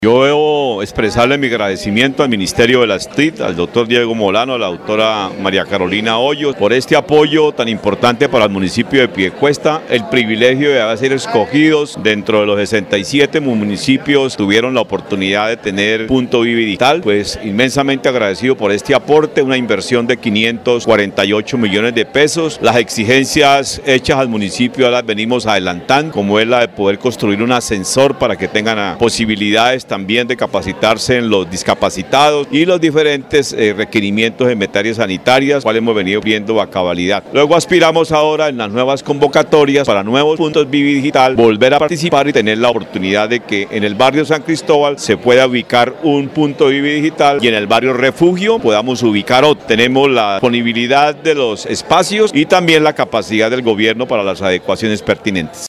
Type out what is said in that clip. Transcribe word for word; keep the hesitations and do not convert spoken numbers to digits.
Yo debo expresarle mi agradecimiento al Ministerio de la S T I D, al doctor Diego Molano, a la doctora María Carolina Hoyos, por este apoyo tan importante para el municipio de Piedecuesta, el privilegio de ser escogidos dentro de los sesenta y siete municipios, tuvieron la oportunidad de tener Punto Vivi Digital, pues inmensamente agradecido por este aporte, una inversión de quinientos cuarenta y ocho millones de pesos, las exigencias hechas al municipio las venimos adelantando, como es la de poder construir un ascensor para que tengan posibilidades también de capacitarse en los discapacitados y los diferentes eh, requerimientos en materias sanitarias, cuales hemos venido viendo a cabalidad. Luego aspiramos ahora en las nuevas convocatorias para nuevos puntos Vivi Digital, volver a participar y tener la oportunidad de que en el barrio San Cristóbal se pueda ubicar un punto Vivi Digital y en el barrio Refugio podamos ubicar otro. Tenemos la disponibilidad de los espacios y también la capacidad del gobierno para las adecuaciones pertinentes.